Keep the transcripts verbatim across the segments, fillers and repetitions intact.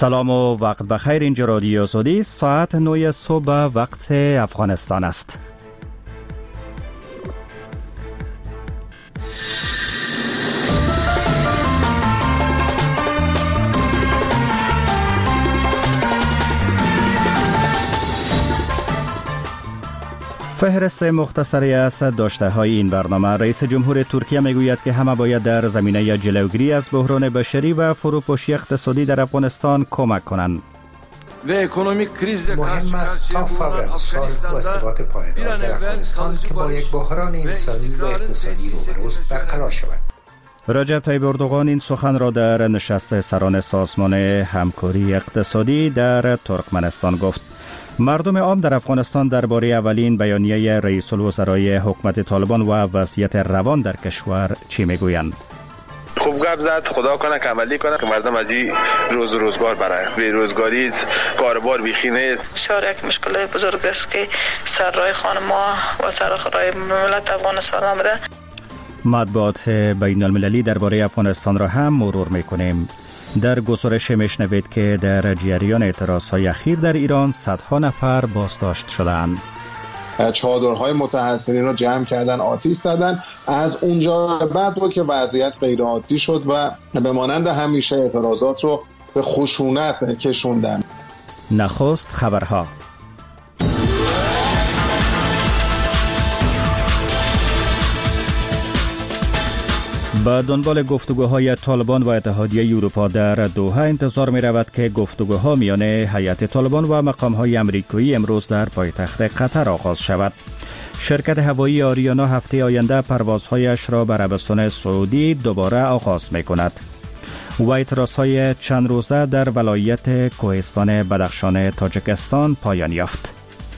سلام و وقت بخیر. اینجا رادیو آزادی، ساعت نه صبح وقت افغانستان است. فهرست مختصری است داشته های این برنامه. رئیس جمهور ترکیه میگوید که همه باید در زمینه جلوگیری از بحران بشری و فروپاشی اقتصادی در افغانستان کمک کنند. مهم است تا فورا صلح و ثبات پایدار در افغانستان که با یک بحران انسانی و اقتصادی روبروست برقرار شود. رجب طیب اردوغان این سخن را در نشست سران سازمان همکاری اقتصادی در ترکمنستان گفت. مردم عام در افغانستان درباره اولین بیانیه رئیس الوزرای حکومت طالبان و وضعیت روان در کشور چی میگویند؟ خوب گپ زد، خدا کنه که عملی کنه که مردم از این روز روزگار برای بیروزگاری کاربار بیخی نیست. بسیار یک مشکل بزرگ است که سر راه خانما و سر راه ملت افغانستان آمده. مطبوعات بین المللی درباره افغانستان را هم مرور میکنیم. در گزارش میشنوید که در جریان اعتراضهای اخیر در ایران صدها نفر بازداشت شدند. چادرهای متحصلین را جمع کردن، آتش زدن. از اونجا بعد بود که وضعیت غیر عادی شد و به مانند همیشه اعتراضات رو به خشونت کشوندن. نخست خبرها. به دنبال گفتگوهای طالبان و اتحادیه اروپا در دوحه انتظار می رود که گفتگوها میان هیئت طالبان و مقامهای امریکایی امروز در پایتخت قطر آغاز شود. شرکت هوایی آریانا هفته آینده پروازهایش را به عربستان سعودی دوباره آغاز می کند. و اعتراضهای چند روزه در ولایت کوهستان بدخشان تاجیکستان پایان یافت.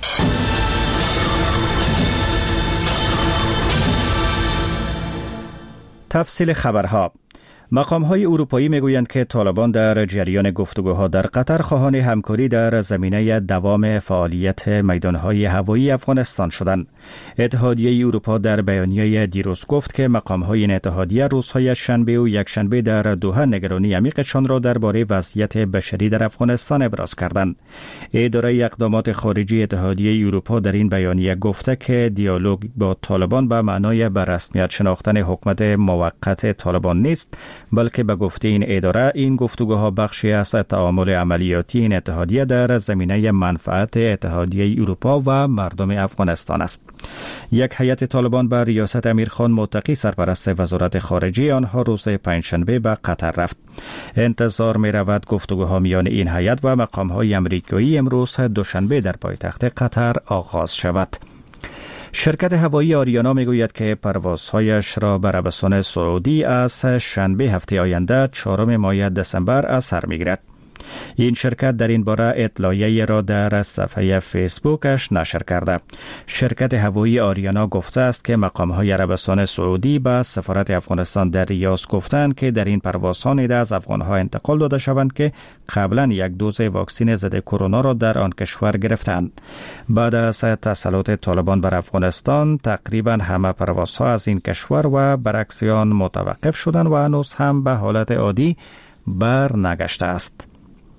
تفصیل خبرها. مقام‌های اروپایی میگویند که طالبان در جریان گفتگوها در قطر خواهان همکاری در زمینه دوام فعالیت میدانهای هوایی افغانستان شدند. اتحادیه اروپا در بیانیه دیروز گفت که مقام‌های این اتحادیه روزهای شنبه و یکشنبه در دوحه نگرانی عمیقشان را درباره وضعیت بشری در افغانستان ابراز کردند. اداره اقدامات خارجی اتحادیه اروپا در این بیانیه گفته که دیالوگ با طالبان به معنای به رسمیت شناختن حکومت موقت طالبان نیست، بلکه به گفته این اداره این گفتگوها بخشی از تعامل عملیاتی این اتحادیه در زمینه منفعت اتحادیه اروپا و مردم افغانستان است. یک هیئت طالبان به ریاست امیرخان متقی سرپرست وزارت خارجه آنها روز پنجشنبه به قطر رفت. انتظار می رود گفتگوها میان این هیئت و مقام‌های امریکایی امروز دوشنبه در پایتخت قطر آغاز شود. شرکت هوایی آریانا میگوید که پروازهایش را به عربستان سعودی از شنبه هفته آینده چهارم ماه دسامبر از سر میگیرد. این شرکت در این باره اطلاعیه را در صفحه فیسبوکش نشر کرده. شرکت هوایی آریانا گفته است که مقام‌های عربستان سعودی به سفارت افغانستان در ریاض گفتند که در این پروازها نیز از افغان‌ها انتقال داده شوند که قبلا یک دوز واکسن ضد کرونا را در آن کشور گرفتند. بعد از تسلط طالبان بر افغانستان تقریبا همه پروازها از این کشور و برعکس آن متوقف شدند و هنوز هم به حالت عادی بر نگشته است.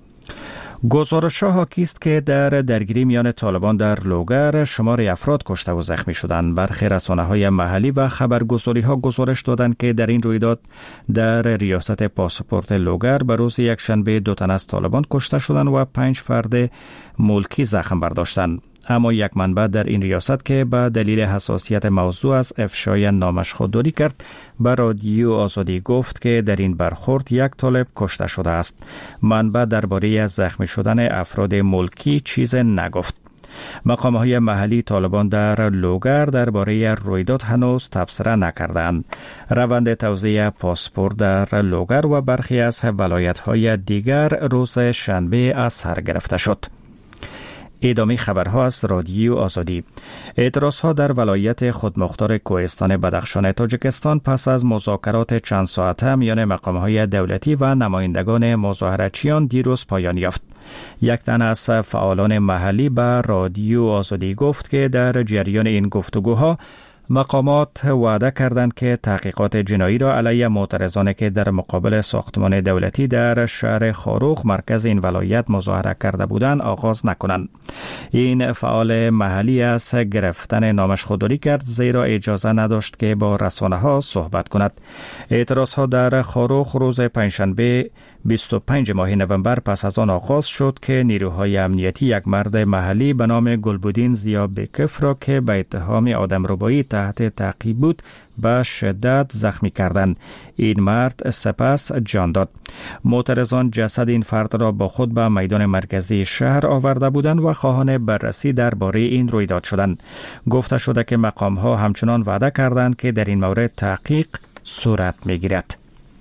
گزارش‌ها حاکی است که در درگیری میان طالبان در لوگر شمار افراد کشته و زخمی شدند. برخی رسانه‌های محلی و خبرگزاری‌ها گزارش دادند که در این رویداد در ریاست پاسپورت لوگر به روز یکشنبه دو تن از طالبان کشته شدند و پنج فرد ملکی زخم برداشتند. اما یک منبع در این ریاست که به دلیل حساسیت موضوع از افشای نامش خودداری کرد به رادیو آزادی گفت که در این برخورد یک طالب کشته شده است. منبع درباره زخمی شدن افراد ملکی چیز نگفت. مقام‌های محلی طالبان در لوگر درباره رویداد هنوز تبصره نکردند. روند توزیع پاسپورت در لوگر و برخی از ولایت‌های دیگر روز شنبه از سر گرفته شد. ادامه خبرها از رادیو آزادی. اعتراضها در ولایت خودمختار کوهستان بدخشان تاجیکستان پس از مذاکرات چند ساعته میان مقام‌های دولتی و نمایندگان مظاهرچیان دیروز پایان یافت. یک تن از فعالان محلی به رادیو آزادی گفت که در جریان این گفتگوها مقامات وعده کردند که تحقیقات جنایی را علیه معترضانی که در مقابل ساختمان دولتی در شهر خاروخ مرکز این ولایت مظاهره کرده بودند آغاز نکنند. این فعال محلی از گرفتن نامش خودداری کرد زیرا اجازه نداشت که با رسانه ها صحبت کند. اعتراض ها در خاروخ روز پنجشنبه بیست و پنجم ماه نوامبر پس از آن آغاز شد که نیروهای امنیتی یک مرد محلی به نام گلبودین زیابکف را که به اتهام آدمربایی تحت تعقیب بود به شدت زخمی کردند. این مرد سپس جان داد. معترضان جسد این فرد را با خود به میدان مرکزی شهر آورده بودند و خواهان بررسی درباره این رویداد شدند. گفته شده که مقام‌ها همچنان وعده کردند که در این مورد تحقیق صورت می‌گیرد.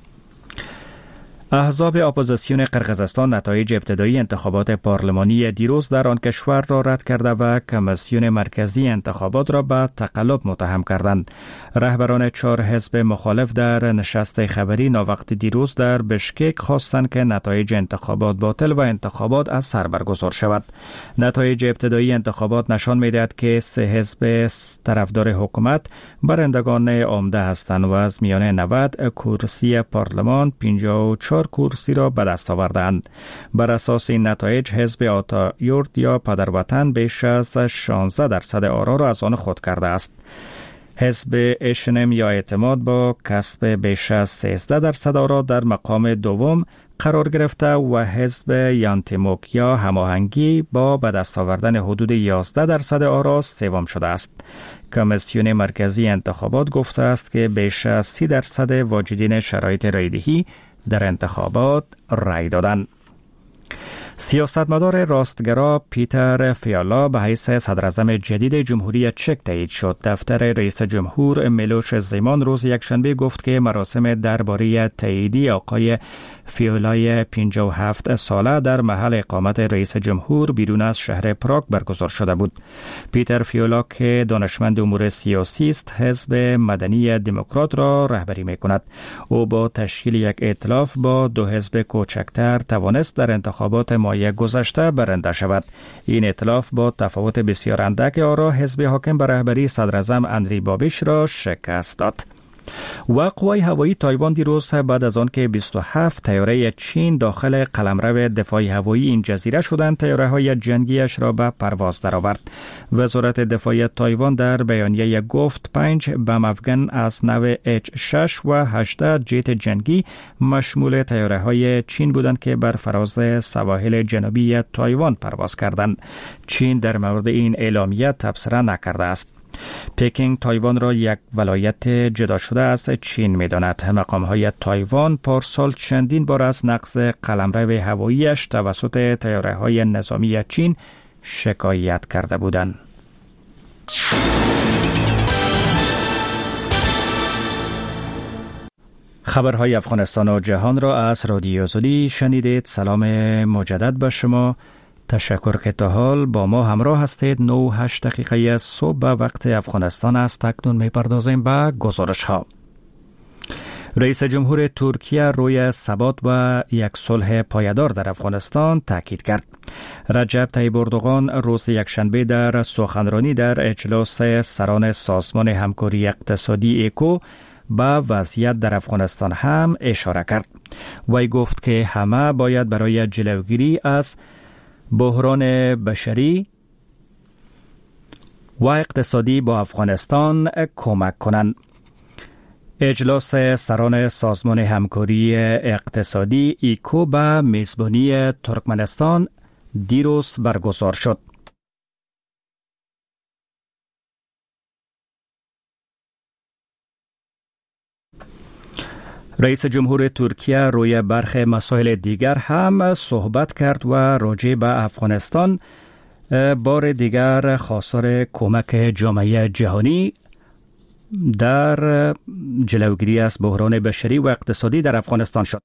احزاب اپوزیسیون قرقیزستان نتایج ابتدایی انتخابات پارلمانی دیروز در آن کشور را رد کرده و کمیسیون مرکزی انتخابات را به تقلب متهم کردند. رهبران چهار حزب مخالف در نشست خبری ناوقت دیروز در بشکک خواستند که نتایج انتخابات باطل و انتخابات از سر برگزار شود. نتایج ابتدایی انتخابات نشان می‌دهد که سه حزب طرفدار حکومت برندگان عمده هستند و از میان نود کرسی پارلمان پنجاه و چهار کرسی را به دست آوردند. بر اساس این نتایج حزب آتایورد یا پدروطن بیش از شانزده درصد آرا را از آن خود کرده است. حزب اشنم یا اعتماد با کسب بیش از سیزده درصد آرا در مقام دوم قرار گرفته و حزب یانتیموک یا هماهنگی با به دست آوردن حدود یازده درصد آرا سوم شده است. کمیسیون مرکزی انتخابات گفته است که بیش از سی درصد واجدین شرایط رایدهی در انتخابات رای دادند. سیاستمدار راستگرا پیتر فیالا به حیث صدراعظم جدید جمهوری چک تایید شد. دفتر رئیس جمهور میلوش زیمان روز یکشنبه گفت که مراسم درباره تاییدی آقای فیولای پنجاه و هفت ساله در محل اقامت رئیس جمهور بیرون از شهر پراگ برگزار شده بود. پیتر فیولا که دانشمند امور سیاسی است، حزب مدنی دموکرات را رهبری می‌کند. او با تشکیل یک ائتلاف با دو حزب کوچکتر توانست در انتخابات ماه گذشته برنده شود. این ائتلاف با تفاوت بسیار اندک آرا حزب حاکم بر رهبری صدراعظم اندری بابیش را شکست داد. و قوای هوایی تایوان دیروز بعد از آن که بیست و هفت طیاره چین داخل قلمرو دفاع هوایی این جزیره شدند، طیاره‌های جنگیش را به پرواز درآورد. وزارت دفاع تایوان در بیانیه گفت پنج بم افغان از نوع اچ شش و هجده جت جنگی مشمول طیاره‌های چین بودند که بر فراز سواحل جنوبی تایوان پرواز کردند. چین در مورد این اعلامیه تبصره نکرده است. پکینگ تایوان را یک ولایت جدا شده از چین می‌داند. مقام‌های تایوان پارسال چندین بار از نقض قلمرو هوایی‌اش توسط طیاره‌های نظامی چین شکایت کرده بودند. خبرهای افغانستان و جهان را از رادیو زلی شنیدید. سلام مجدد به شما. تشکر که تا حال با ما همراه هستید. نه و هشت دقیقه صبح به وقت افغانستان است. اکنون می‌پردازیم به گزارش ها. رئیس جمهور ترکیه روی ثبات و یک صلح پایدار در افغانستان تاکید کرد. رجب طیب اردوغان روز یکشنبه در سخنرانی در اجلاس سران سازمان همکاری اقتصادی ایکو به وضعیت در افغانستان هم اشاره کرد. وی گفت که همه باید برای جلوگیری از بحران بشری و اقتصادی با افغانستان کمک کنند. اجلاس سران سازمان همکاری اقتصادی ایکو به میزبانی ترکمنستان دیروز برگزار شد. رئیس جمهور ترکیه روی برخی مسائل دیگر هم صحبت کرد و راجع به افغانستان بار دیگر خواستار کمک جامعه جهانی در جلوگیری از بحران بشری و اقتصادی در افغانستان شد.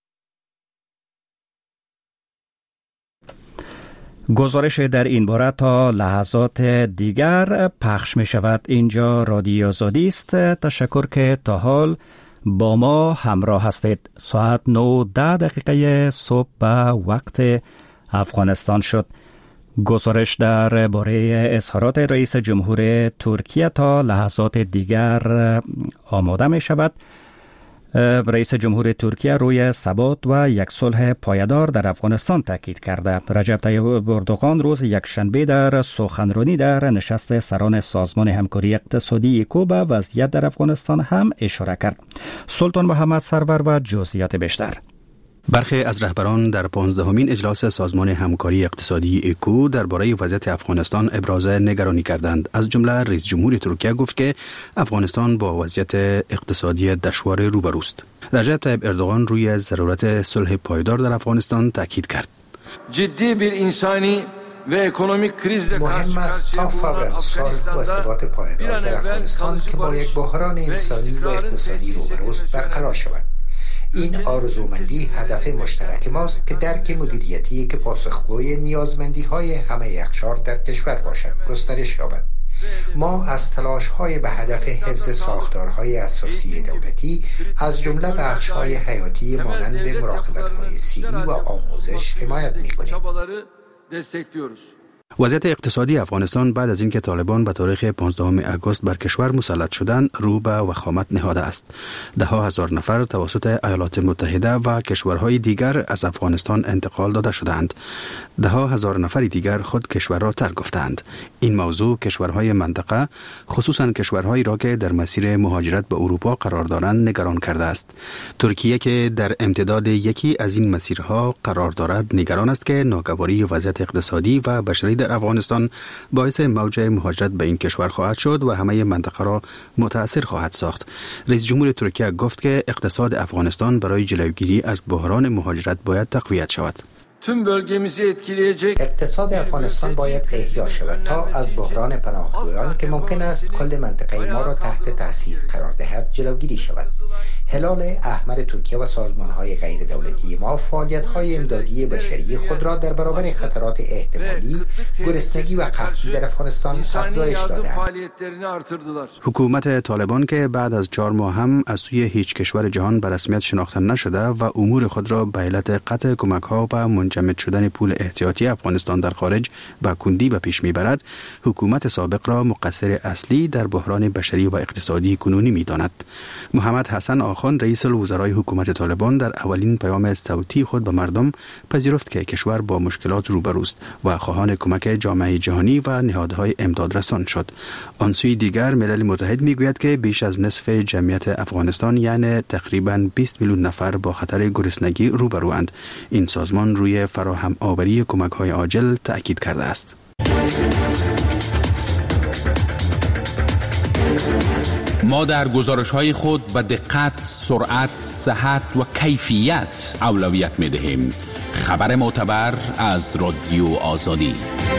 گزارش در این باره تا لحظات دیگر پخش می شود. اینجا رادیو آزادی است. تشکر که تا حال با ما همراه هستید. ساعت نه و ده دقیقه صبح به وقت افغانستان شد. گزارش در باره اظهارات رئیس جمهور ترکیه تا لحظات دیگر آماده می شود. رئیس جمهور ترکیه روی ثبات و یک صلح پایدار در افغانستان تاکید کرده. رجب طیب اردوغان روز یکشنبه در سخنرانی در نشست سران سازمان همکاری اقتصادی ایکو به وضعیت در افغانستان هم اشاره کرد. سلطان محمد سرور و جزئیات بیشتر. برخی از رهبران در پانزدهمین اجلاس سازمان همکاری اقتصادی ایکو درباره وضعیت افغانستان ابراز نگرانی کردند. از جمله رئیس جمهور ترکیه گفت که افغانستان با وضعیت اقتصادی دشوار روبروست. رجب طیب اردوغان روی ضرورت صلح پایدار در افغانستان تاکید کرد. جدی bir insani ve ekonomik krizle مهم است تا فورا صلح و ثبات پایدار در افغانستان که با یک بحران انسانی و اقتصادی روبروست برقرار شود. این آرزومندی هدف مشترک ماست که درک مدیریتی که پاسخگوی نیازمندی‌های همه یخچال در کشور باشد گسترش یابد. ما از تلاش‌های به هدف حفظ ساختارهای اساسی دولتی از جمله بخش‌های حیاتی مانند مراقبت‌های صحی و آموزش حمایت می‌کنیم. وضعیت اقتصادی افغانستان بعد از اینکه طالبان به تاریخ پانزدهم آگوست بر کشور مسلط شدند رو به وخامت نهاده است. ده ها هزار نفر توسط ایالات متحده و کشورهای دیگر از افغانستان انتقال داده شدند. ده ها هزار نفر دیگر خود کشور را ترک گفتند. این موضوع کشورهای منطقه خصوصا کشورهایی را که در مسیر مهاجرت به اروپا قرار دارند نگران کرده است. ترکیه که در امتداد یکی از این مسیرها قرار دارد نگران است که ناگواری وضعیت اقتصادی و بشری در افغانستان باعث موج مهاجرت به این کشور خواهد شد و همه منطقه را متاثر خواهد ساخت. رئیس جمهور ترکیه گفت که اقتصاد افغانستان برای جلوگیری از بحران مهاجرت باید تقویت شود. اقتصاد افغانستان باید احیا شود تا از بحران پناهجویان که ممکن است کل منطقه ما را تحت تاثیر قرار دهد جلوگیری شود. هلال احمر ترکیه و سازمان‌های غیر دولتی ما فعالیت‌های امدادی بشری خود را در برابر خطرات احتمالی گرسنگی و قحطی در افغانستان افزایش دادند. حکومت طالبان که بعد از چهار ماه هم از سوی هیچ کشور جهان به رسمیت شناخته نشده و امور خود را به علت قطع کمک‌ها و منجمد شدن پول احتیاطی افغانستان در خارج به کندی به پیش میبرد، حکومت سابق را مقصر اصلی در بحران بشری و اقتصادی کنونی می‌داند. محمد حسن آخان رئیس الوزرای حکومت طالبان در اولین پیام صوتی خود به مردم پذیرفت که کشور با مشکلات روبروست و خواهان کمک جامعه جهانی و نهادهای امداد رسان شد. آن سوی دیگر ملل متحد میگوید که بیش از نصف جمعیت افغانستان یعنی تقریباً بیست میلیون نفر با خطر گرسنگی روبروند. این سازمان روی فراهم آوری کمک‌های عاجل تأکید کرده است. ما در گزارش‌های خود به دقت، سرعت، صحت و کیفیت اولویت می‌دهیم. خبر معتبر از رادیو آزادی.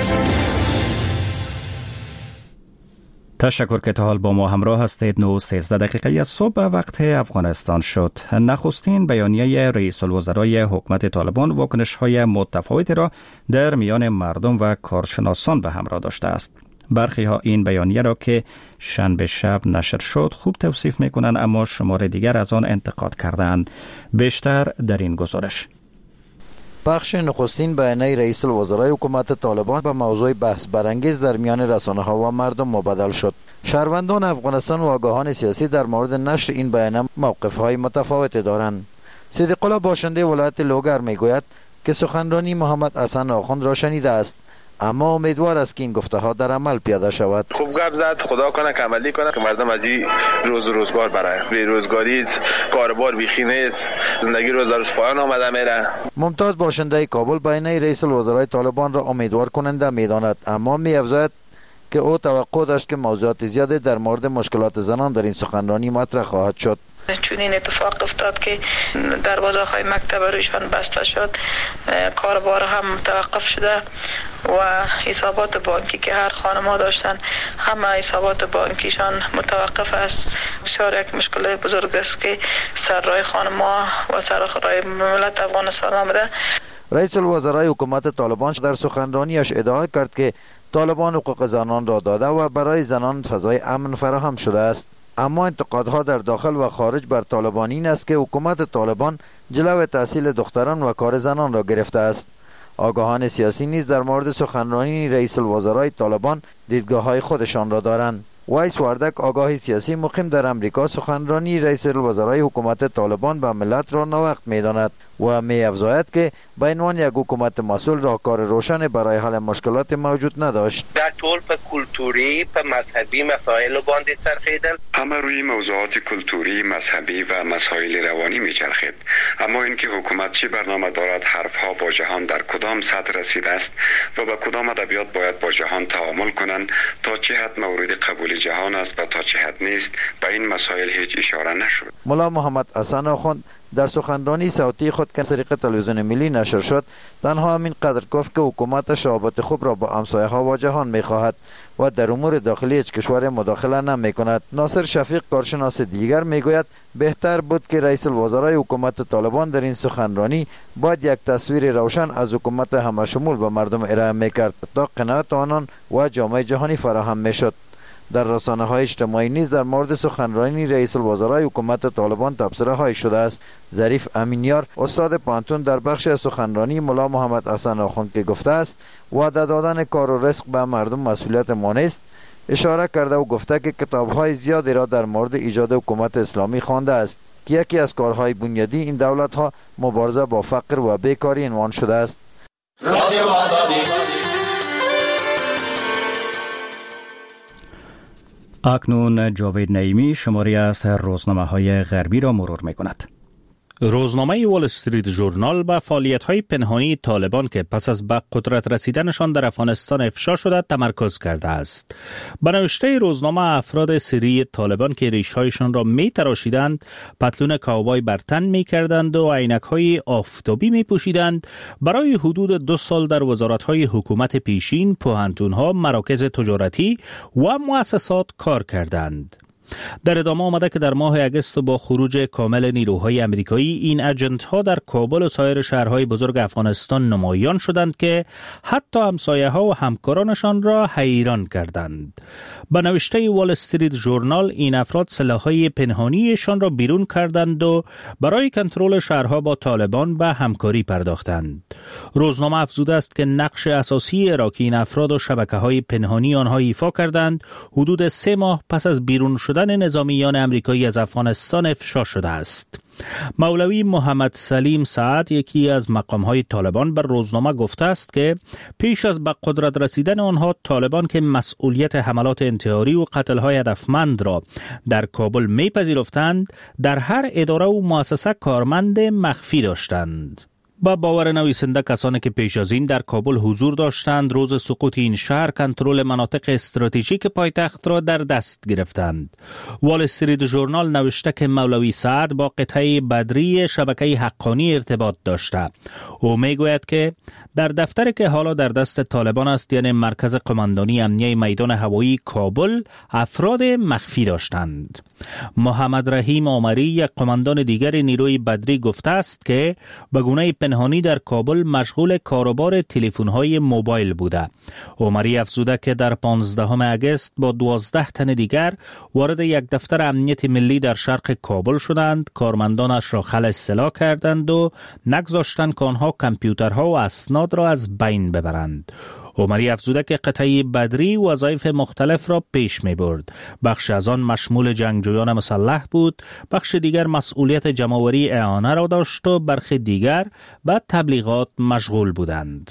تشکر که تا حال با ما همراه هستید. نه و سیزده دقیقه از صبح وقت افغانستان شد. نخستین بیانیه رئیس الوزرای حکومت طالبان واکنش‌های متفاوتی را در میان مردم و کارشناسان به همراه داشته است. برخی ها این بیانیه را که شنبه شب نشر شد خوب توصیف میکنند، اما شمار دیگر از آن انتقاد کردند. بیشتر در این گزارش. بخش نخستین بیانیه رئیس الوزرای حکومت طالبان به موضوع بحث برانگیز در میان رسانه‌ها و مردم مبادل شد. شهروندان افغانستان و آگاهان سیاسی در مورد نشر این بیانیه موقف‌های متفاوتی دارند. صدیق الله باشنده ولایت لوگر میگوید که سخنرانی محمد حسن آخوند را شنیده است، اما امیدوار است که این گفته ها در عمل پیاده شود. خوب گپ زد، خدا کنه که عملی کنه که مردم از این روز روزگار برای بیروزگاری است، کاربار بیخی نیست، زندگی روز روز پایان آمده میره. ممتاز باشنده کابل بیانیه رئیس الوزرای طالبان را امیدوار کننده میداند، اما می‌افزاید که او توقع داشت که موضوعات زیادی در مورد مشکلات زنان در این سخنرانی مطرح خواهد شد. چون این اتفاق افتاد که دروازه‌های مکتب رویشان بسته شد، کاربار هم توقف شده و حسابات بانکی که هر خانم‌ها داشتن همه حسابات بانکیشان متوقف است. بسیار یک مشکل بزرگ است که سر راه خانم‌ها و سر راه ملت افغانستان آمده. رئیس الوزرای حکومت طالبان در سخنرانیش ادعا کرد که طالبان حقوق زنان را داده و برای زنان فضای امن فراهم شده است، اما انتقادها در داخل و خارج بر طالبان این است که حکومت طالبان جلو تحصیل دختران و کار زنان را گرفته است. آگاهان سیاسی نیز در مورد سخنرانی رئیس الوزرای طالبان دیدگاه‌های خودشان را دارند. وایس وردک، آگاه سیاسی مقیم در امریکا، سخنرانی رئیس الوزرای حکومت طالبان به ملت را ناوقت می‌داند و می‌افزاید که به عنوان یک حکومت مسئول راهکار روشن برای حل مشکلات موجود نداشت. در طول په کلتوری، په مذهبی مسائل باندې چرخیدن. همه روی موضوعات کلتوری، مذهبی و مسائل روانی می‌چرخید. اما اینکه حکومت چی برنامه دارد، حرفها با جهان در کدام سطح رسیده است و با کدام ادبیات باید با جهان تعامل کنند، تا چه حد مورد قبول جهان است و تا چه حد نیست، به این مسائل هیچ اشاره نشد. ملا محمد حسن آخوند در سخنرانی صوتی خود که طریق تلویزیون ملی نشر شد، تنها همین قدر گفت که حکومت رابطه خوب را با همسایه ها و جهان می خواهد و در امور داخلی هیچ کشور مداخله نمی کند. ناصر شفیق، کارشناس دیگر، می گوید بهتر بود که رئیس الوزرای حکومت طالبان در این سخنرانی باید یک تصویر روشن از حکومت همشمول به مردم ارائه می کرد تا قناعت آنان و جامعه جهانی فراهم می شد. در رسانه های اجتماعی نیز در مورد سخنرانی رئیس الوزرای حکومت طالبان تبصره های شده است. ظریف امینیار، استاد پانتون، در بخش سخنرانی ملا محمد حسن آخوند که گفته است وعده دادن کار و رزق به مردم مسئولیت ما نیست، اشاره کرده و گفته که کتاب های زیادی را در مورد ایجاد حکومت اسلامی خوانده است که یکی از کارهای بنیادی این دولت ها مبارزه با فقر و بیکاری عنوان شده است. اکنون جاوید نعیمی شماری از روزنامه های غربی را مرور می کند. روزنامه وال استریت ژورنال به فعالیت‌های پنهانی طالبان که پس از به قدرت رسیدنشان در افغانستان افشا شده تمرکز کرده است. به نوشته روزنامه، افراد سری طالبان که ریش‌هایشان را می‌تراشیدند، پتلون کاوبای بر تن می‌کردند و عینک‌های آفتابی می‌پوشیدند، برای حدود دو سال در وزارت‌های حکومت پیشین، پوهنتون‌ها، مراکز تجارتی و مؤسسات کار کردند. در ادامه آمده که در ماه اگست با خروج کامل نیروهای امریکایی، این اجنت ها در کابل و سایر شهرهای بزرگ افغانستان نمایان شدند که حتی همسایه ها و همکارانشان را حیران کردند. به نوشته وال استریت ژورنال، این افراد سلاح‌های پنهانیشان را بیرون کردند و برای کنترل شهرها با طالبان به همکاری پرداختند. روزنامه افزوده است که نقش اساسی را که این افراد و شبکه‌های پنهانی آنها ایفا کردند، حدود سه ماه پس از بیرون شدن نظامیان امریکایی از افغانستان افشا شده است. مولوی محمد سلیم سعد، یکی از مقام‌های طالبان، بر روزنامه گفته است که پیش از به قدرت رسیدن آنها، طالبان که مسئولیت حملات انتحاری و قتل‌های هدفمند را در کابل می‌پذیرفتند، در هر اداره و مؤسسه کارمند مخفی داشتند. با باور نویسنده، کسانی که پیش از این در کابل حضور داشتند، روز سقوط این شهر کنترل مناطق استراتژیک پایتخت را در دست گرفتند. وال استریت ژورنال نوشته که مولوی سعد با قطعه بدری شبکه حقانی ارتباط داشته. او میگوید که در دفتری که حالا در دست طالبان است، یعنی مرکز قماندانی امنیه میدان هوایی کابل، افراد مخفی داشتند. محمد رحیم عمری، یک قماندان دیگر نیروی بدری، گفته است که به گونه پنهانی در کابل مشغول کاروبار تلفن‌های موبایل بوده. عمری افزوده که در پانزدهم اگست با دوازده تن دیگر وارد یک دفتر امنیت ملی در شرق کابل شدند، کارمندانش را خلع سلاح کردند و نگذاشتند که آنها کامپیوترها و اسناد را از بین ببرند. عمری افزوده که قطعه بدری وظایف مختلف را پیش می برد. بخش از آن مشمول جنگجویان مسلح بود، بخش دیگر مسئولیت جمع‌آوری اعانه را داشت و برخی دیگر به تبلیغات مشغول بودند.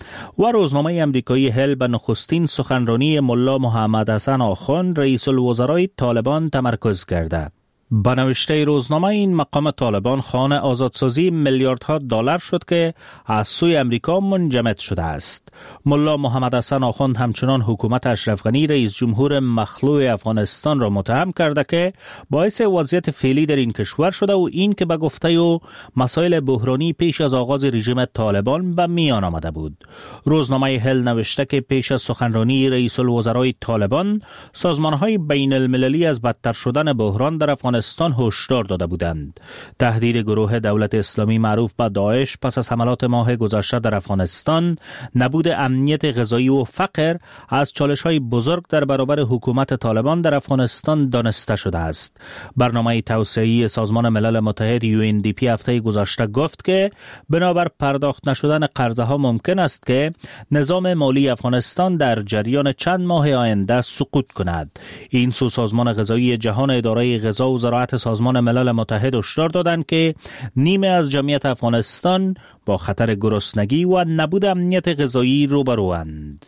و روزنامه امریکایی هل به نخستین سخنرانی ملا محمد حسن آخوند، رئیس الوزرای طالبان، تمرکز کرده. به نوشته روزنامه، این مقام طالبان خانه آزادسازی میلیاردها دلار شد که از سوی امریکا منجمد شده است. ملا محمد حسن آخوند همچنان حکومت اشرف غنی، رئیس جمهور مخلوع افغانستان، را متهم کرده که باعث وضعیت فعلی در این کشور شده و این که به گفته او مسائل بحرانی پیش از آغاز رژیم طالبان به میان آمده بود. روزنامه هل نوشته که پیش از سخنرانی رئیس الوزرای طالبان، سازمان‌های بین المللی از بدتر شدن بحران در افغانستان افغانستان هشدار داده بودند. تهدید گروه دولت اسلامی معروف به داعش پس از حملات ماه گذشته در افغانستان، نبود امنیت غذایی و فقر از چالش‌های بزرگ در برابر حکومت طالبان در افغانستان دانسته شده است. برنامه توسعه‌ای سازمان ملل متحد یو ان دی پی هفته گذشته گفت که بنابر پرداخت نشدن قرضه‌ها ممکن است که نظام مالی افغانستان در جریان چند ماه آینده سقوط کند. این سو سازمان غذایی جهان، اداره غذا و زراعت سازمان ملل متحد هشدار دادند که نیمه از جمعیت افغانستان با خطر گرسنگی و نبود امنیت غذایی روبروند.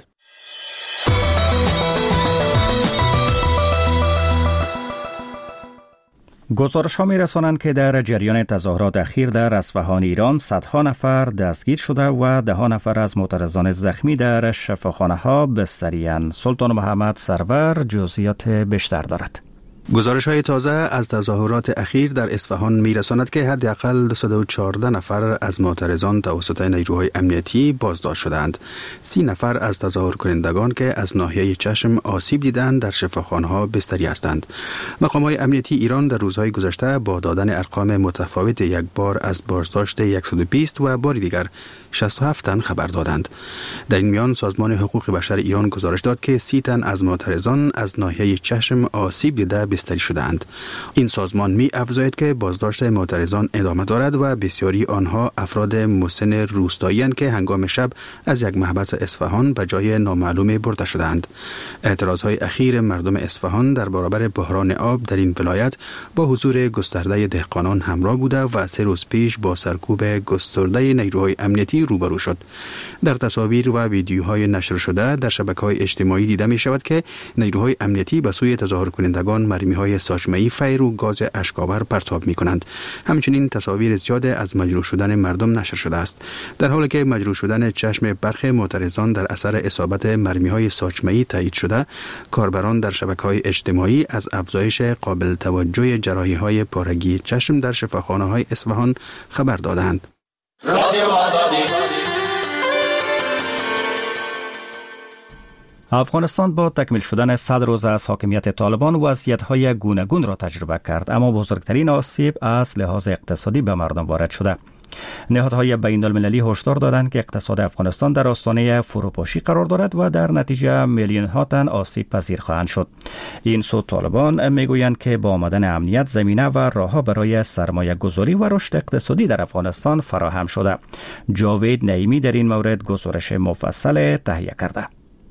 گزارش ها می رسانند که در جریان تظاهرات اخیر در اصفهان ایران صدها نفر دستگیر شده و ده ها نفر از معترضان زخمی در شفاخانه ها بستری‌اند. سلطان محمد سرور جزئیات بیشتر دارد. گزارش های تازه از تظاهرات اخیر در اصفهان می رساند که حداقل دویست و چهارده نفر از معترضان توسط نیروهای امنیتی بازداشت شدند. سی نفر از تظاهر کنندگان که از ناحیه چشم آسیب دیدند در شفاخانه ها بستری هستند. مقام های امنیتی ایران در روزهای گذشته با دادن ارقام متفاوت یک بار از بازداشت صد و بیست و بار دیگر شصت و هفت تن خبر دادند. در این میان سازمان حقوق بشر ایران گزارش داد که سی تن از معترضان از ناحیه چشم آسیب دیده بستری شدند. این سازمان می افزاید که بازداشت معترضان ادامه دارد و بسیاری آنها افراد مسن روستایی‌اند که هنگام شب از یک محبس اصفهان به جای نامعلوم برده شدند. اعتراضهای اخیر مردم اصفهان در برابر بحران آب در این ولایت با حضور گسترده دهقانان همراه بوده و سه روز پیش با سرکوب گسترده نیروهای امنیتی روبرو شد. در تصاویر و ویدیوهای نشر شده در شبکه‌های اجتماعی دیده می شود که نیروهای امنیتی به سوی تظاهر کنندگان مرمی‌های ساچمه‌ای، فیر و گاز اشک‌آور پرتاب می‌کنند. همچنین تصاویر زیاد از مجروح شدن مردم نشر شده است. در حالی که مجروح شدن چشم برخی معترضان در اثر اصابت مرمی‌های ساچمه‌ای تایید شده، کاربران در شبکه‌های اجتماعی از افزایش قابل توجه جراحی‌های پارگی چشم در شفاخانه‌های اصفهان خبر دادند. رادیو آزادی. افغانستان با تکمیل شدن صد روز از حاکمیت طالبان وضعیت‌های گوناگون را تجربه کرد، اما بزرگترین آسیب از لحاظ اقتصادی به مردم وارد شده. نهادهای بین المللی هشدار دادند که اقتصاد افغانستان در آستانه فروپاشی قرار دارد و در نتیجه میلیون ها تن آسیب پذیر خواهند شد. این سو طالبان میگویند که با آمدن امنیت زمینه و راهها برای سرمایه گذاری و رشد اقتصادی در افغانستان فراهم شده. جاوید نعیمی در این مورد گزارش مفصل تهیه کرده.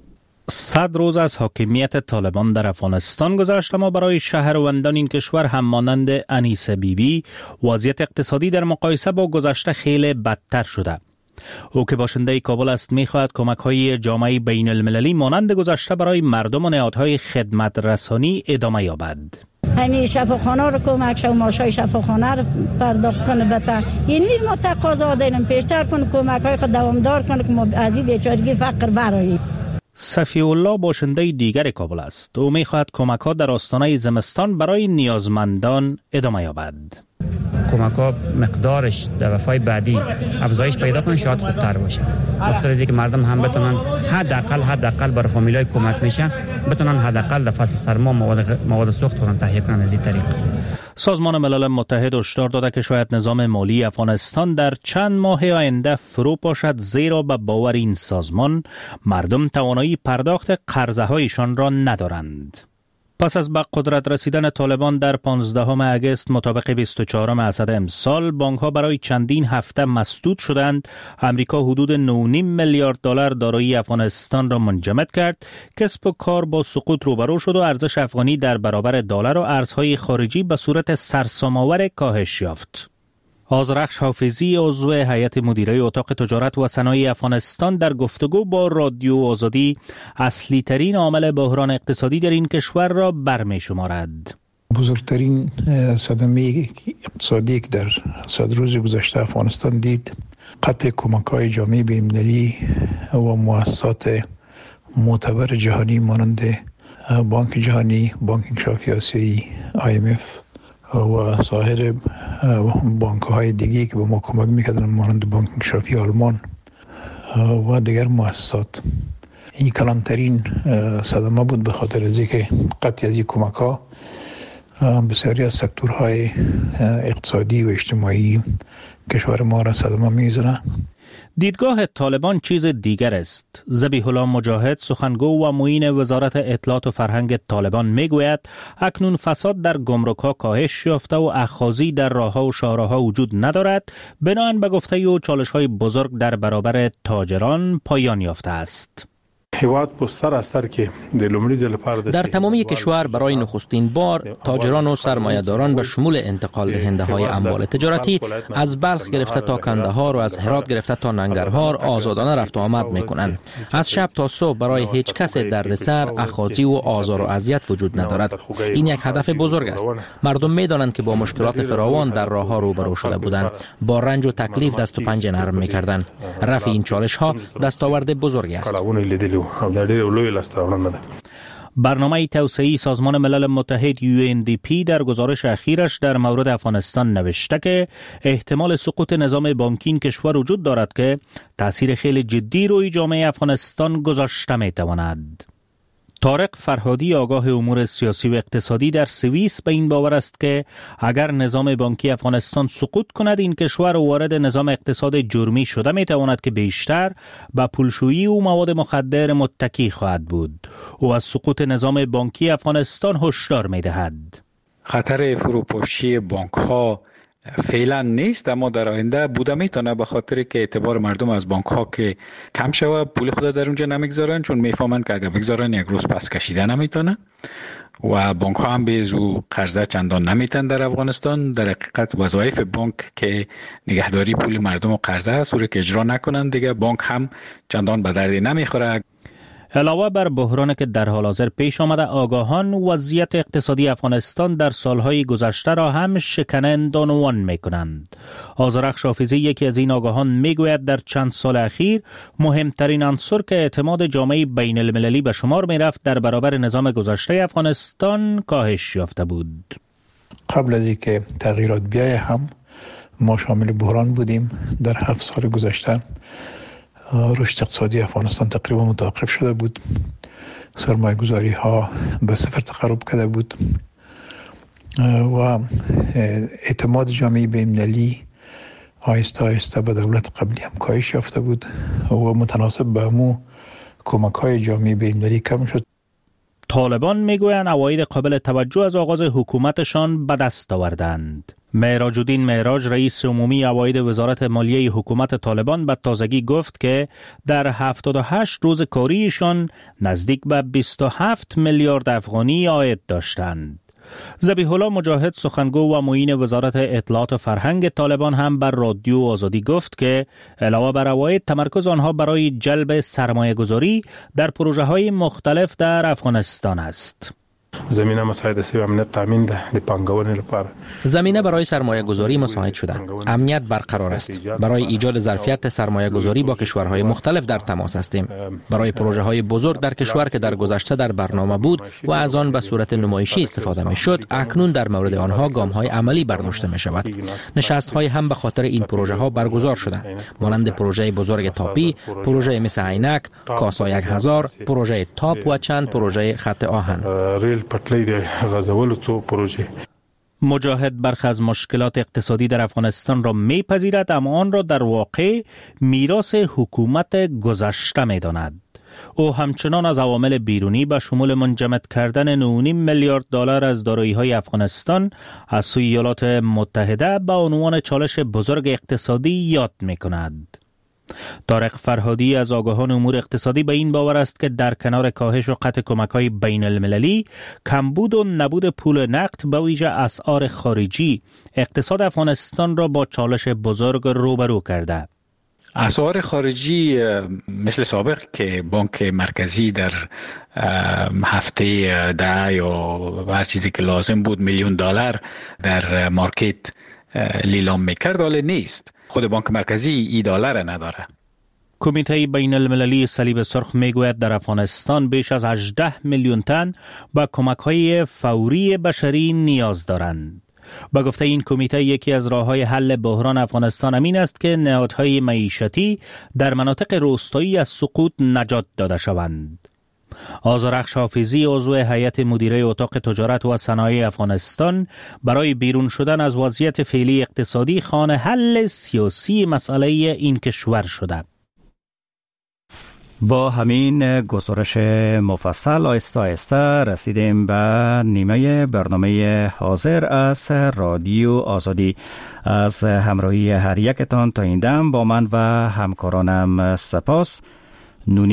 صد روز از حاکمیت طالبان در افغانستان گذشت، اما برای شهروندان این کشور هم مانند انیسه بیبی وضعیت اقتصادی در مقایسه با گذشته خیلی بدتر شده. او که باشنده کابل است می‌خواهد کمک‌های جامعه بین المللی مانند گذشته برای مردم و نهادهای خدمت رسانی ادامه یابد. همین شفاخانه رو کمک شو ماشای شفاخانه رو پرداخت کنه بتا این میر ما تقاضا داریم پیشتر کنه کمک‌های خود دوامدار کنه که ما از این بیچارگی فقر براییم. صفی الله باشنده دیگر کابل است. او می‌خواهد کمک‌ها در آستانه زمستان برای نیازمندان ادامه یابد. کمک‌ها مقدارش در وفای بعدی افزایش پیدا کنه شاید خوبتر باشه. بخاطر از اینکه مردم هم بتونن حداقل حداقل برای فامیلای کمک میشه بتونن حداقل در فصل سرما مواد مواد سوخت کنن تهیه کنن از این طریق. سازمان ملل متحد هشدار داده که شاید نظام مالی افغانستان در چند ماه آینده فرو پاشد، زیرا به باور این سازمان مردم توانایی پرداخت قرضه‌هایشان را ندارند. پس از به قدرت رسیدن طالبان در پانزدهم اگست مطابق بیست و چهارم اسد امسال، بانک‌ها برای چندین هفته مسدود شدند. امریکا حدود نه و نیم میلیارد دلار دارایی افغانستان را منجمد کرد. کسب و کار با سقوط روبرو شد و ارزش افغانی در برابر دلار و ارزهای خارجی به صورت سرسام‌آور کاهش یافت. آذرخش حافظی عضو هیئت مدیره اتاق تجارت و صنایع افغانستان در گفتگو با رادیو آزادی اصلی ترین عامل بحران اقتصادی در این کشور را برمی شمارد. بزرگترین صدمه اقتصادی که در صد روز گذشته افغانستان دید قطع کمک‌های جامعه بین‌المللی و مؤسسات معتبر جهانی مانند بانک جهانی، بانک انکشافی آسیایی، آی ام اف و سایر بانک های دیگه که به ما کمک میکردن مانند بانک انکشافی آلمان و دیگر مؤسسات. این کلانترین صدمه بود به خاطر از اینکه قطعی از این کمک ها بسیاری از سکتورهای اقتصادی و اجتماعی کشور ما را صدمه می‌زنه. دیدگاه طالبان چیز دیگر است. ذبیح الله مجاهد سخنگو و معین وزارت اطلاعات و فرهنگ طالبان میگوید اکنون فساد در گمرک‌ها کاهش یافته و اخاذی در راه‌ها و شاهراها وجود ندارد. بنابراین به گفته او چالش‌های بزرگ در برابر تاجران پایان یافته است. در تمامی کشور برای نخستین بار تاجران و سرمایه‌داران به شمول انتقال دهنده های اموال تجارتی از بلخ گرفته تا کندهار و از هرات گرفته تا ننگرهار آزادانه رفت و آمد میکنند. از شب تا صبح برای هیچ کس دردسر، اخاذی و آزار و اذیت وجود ندارد. این یک هدف بزرگ است. مردم میدانند که با مشکلات فراوان در راهها روبرو شده بودند، با رنج و تکلیف دست و پنجه نرم میکردند. رفع این چالش ها دستاورد بزرگی است. برنامه توسعه‌ای سازمان ملل متحد یو ان دی پی در گزارش اخیرش در مورد افغانستان نوشته که احتمال سقوط نظام بانکی این کشور وجود دارد که تأثیر خیلی جدی روی جامعه افغانستان گذاشته می‌تواند. طارق فرهادی آگاه امور سیاسی و اقتصادی در سوئیس به این باور است که اگر نظام بانکی افغانستان سقوط کند این کشور وارد نظام اقتصاد جرمی شده می تواند که بیشتر به پولشویی و مواد مخدر متکی خواهد بود. او از سقوط نظام بانکی افغانستان هشدار می دهد. خطر فروپاشی بانک ها فعلا نیست، اما در آینده بوده میتونه، به خاطر که اعتبار مردم از بانک ها که کم شوه، پول خود در اونجا نمیگذارن، چون میفهمن که اگر بگذارن یک روز پس کشیده نمیتونه و بانک ها هم به زو قرضه چندان نمیتن در افغانستان. در حقیقت وظایف بانک که نگهداری پول مردم و قرضه است، اون که اجرا نکنن دیگه بانک هم چندان به دردی نمیخوره. علاوه بر بحرانی که در حال حاضر پیش آمده، آگاهان وضعیت اقتصادی افغانستان در سالهای گذشته را هم شکننده عنوان می‌کنند. آذرخش حافظی یکی از این آگاهان میگوید در چند سال اخیر مهمترین عنصر که اعتماد جامعه بین المللی به شمار میرفت در برابر نظام گذشته افغانستان کاهش یافته بود. قبل از اینکه تغییرات بیاید هم ما شامل بحران بودیم. در هفت سال گذشته رشد اقتصادی افغانستان تقریبا متوقف شده بود. سرمایه گذاری ها به صفر تقرب کرده بود و اعتماد جامعه بین‌المللی آهسته آهسته به دولت قبلی هم کاهش یافته بود و متناسب به همو کمک های جامعه بین‌المللی کم شد. طالبان میگویند عواید قابل توجه از آغاز حکومتشان به دست آوردند. معراج الدین معراج رئیس عمومی عواید وزارت مالیه حکومت طالبان به تازگی گفت که در هفتاد و هشت روز کاریشان نزدیک به بیست و هفت میلیارد افغانی عاید داشتند. ذبیح الله مجاهد سخنگو و معین وزارت اطلاعات و فرهنگ طالبان هم بر رادیو آزادی گفت که علاوه بر عواید تمرکز آنها برای جلب سرمایه گذاری در پروژه های مختلف در افغانستان است. زمینه مساعد است و امنیت تامین ده د پانګونې لپاره. زمینه برای سرمایه گذاری مساعد شده. امنیت برقرار است. برای ایجاد ظرفیت سرمایه گذاری با کشورهای مختلف در تماس هستیم. برای پروژه های بزرگ در کشور که در گذشته در برنامه بود و از آن به صورت نمایشی استفاده می شد، اکنون در مورد آنها گام های عملی برداشته می شود. نشست های هم به خاطر این پروژه ها برگزار شده، مانند پروژه بزرگ تاپی، پروژه مس عینک، کاسا یک هزار، پروژه تاپ و چند پروژه خط آهن. پټلۍ د غزولو څو پروژې. مجاهد برخی از مشکلات اقتصادی در افغانستان را میپذیرد، اما آن را در واقع میراث حکومت گذشته میداند. او همچنان از عوامل بیرونی به شمول منجمد کردن نه و نیم میلیارد دلار از دارایی‌های افغانستان از سوی ایالات متحده به عنوان چالش بزرگ اقتصادی یاد میکند. طارق فرهادی از آگاهان امور اقتصادی به این باور است که در کنار کاهش و قطع کمک‌های بین المللی، کمبود و نبود پول نقد به ویژه اسعار خارجی اقتصاد افغانستان را با چالش بزرگ روبرو کرده. اسعار خارجی مثل سابق که بانک مرکزی در هفته ده یا هر چیزی که لازم بود میلیون دلار در مارکت لیلام میکرد حال نیست. خود بانک مرکزی ای دلار نداره. کمیته بین المللی صلیب سرخ میگوید در افغانستان بیش از هجده میلیون تن با کمک‌های فوری بشری نیاز دارند. با گفته این کمیته یکی از راه‌های حل بحران افغانستان امین است که نهادهای معیشتی در مناطق روستایی از سقوط نجات داده شوند. آذرخش حافظی عضو هیئت مدیره اتاق تجارت و صنایع افغانستان برای بیرون شدن از وضعیت فعلی اقتصادی خوان حل سیاسی مسئله این کشور شده. با همین گزارش مفصل آیسته آیسته رسیدیم به نیمه برنامه حاضر از رادیو آزادی. از همراهی هر یکتان تا این دم با من و همکارانم سپاس. نونی